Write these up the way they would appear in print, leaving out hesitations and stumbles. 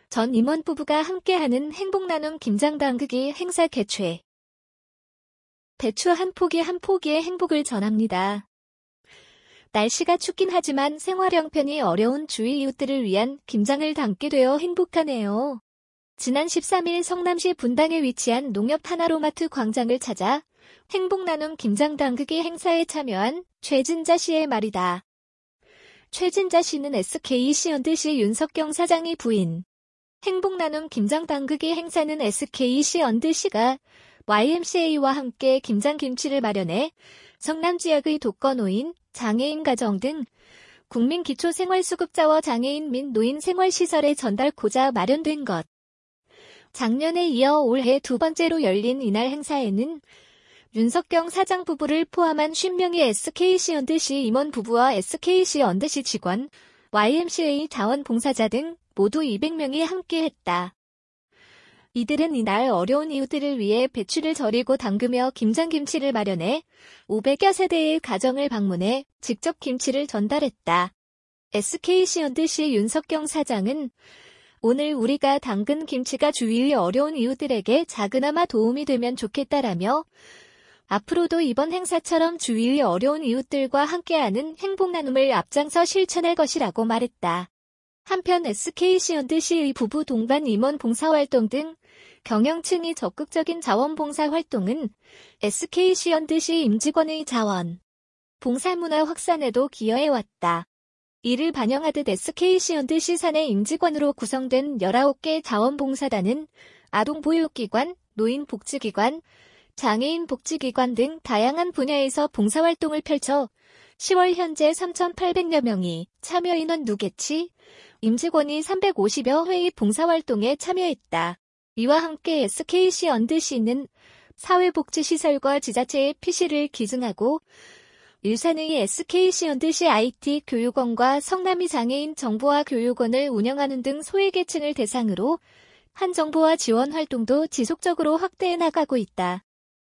전 임원 부부가 함께하는 행복나눔 김장담그기 행사 개최. 배추 한 포기 한 포기의 행복을 전합니다. 날씨가 춥긴 하지만 생활 형편이 어려운 주위 이웃들을 위한 김장을 담게 되어 행복하네요. 지난 13일 성남시 분당에 위치한 농협 하나로마트 광장을 찾아 행복나눔 김장 담그기 행사에 참여한 최진자 씨의 말이다. 최진자 씨는 SKC 언더시 윤석경 사장의 부인. 행복나눔 김장 담그기 행사는 SKC 언더시가 YMCA와 함께 김장김치를 마련해 성남 지역의 독거노인, 장애인 가정 등 국민기초생활수급자와 장애인 및 노인 생활시설에 전달고자 마련된 것. 작년에 이어 올해 두 번째로 열린 이날 행사에는 윤석경 사장 부부를 포함한 50명의 SKC 언더시 임원 부부와 SKC 언더시 직원, YMCA 자원봉사자 등 모두 200명이 함께했다. 이들은 이날 어려운 이웃들을 위해 배추를 절이고 담그며 김장김치를 마련해 500여 세대의 가정을 방문해 직접 김치를 전달했다. SKC 언더시 윤석경 사장은 오늘 우리가 담근 김치가 주위의 어려운 이웃들에게 작은아마 도움이 되면 좋겠다라며 앞으로도 이번 행사처럼 주위의 어려운 이웃들과 함께하는 행복나눔을 앞장서 실천할 것이라고 말했다. 한편 SKC 언더시의 부부 동반 임원 봉사활동 등 경영층이 적극적인 자원봉사 활동은 SKC 언더시 임직원의 자원, 봉사문화 확산에도 기여해왔다. 이를 반영하듯 SKC 언더시 사내 임직원으로 구성된 19개 자원봉사단은 아동보육기관, 노인복지기관, 장애인복지기관 등 다양한 분야에서 봉사활동을 펼쳐 10월 현재 3,800여 명이 참여인원 누계치, 임직원이 350여 회의 봉사활동에 참여했다. 이와 함께 SKC 언더시는 사회복지시설과 지자체의 PC를 기증하고 일산의 SKC 언더시 IT 교육원과 성남이 장애인 정보화 교육원을 운영하는 등 소외계층을 대상으로 한 정보화 지원 활동도 지속적으로 확대해 나가고 있다.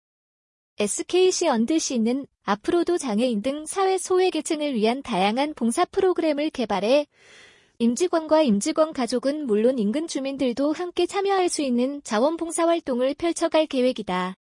SKC 언더시는 앞으로도 장애인 등 사회 소외계층을 위한 다양한 봉사 프로그램을 개발해 임직원과 임직원 가족은 물론 인근 주민들도 함께 참여할 수 있는 자원봉사 활동을 펼쳐갈 계획이다.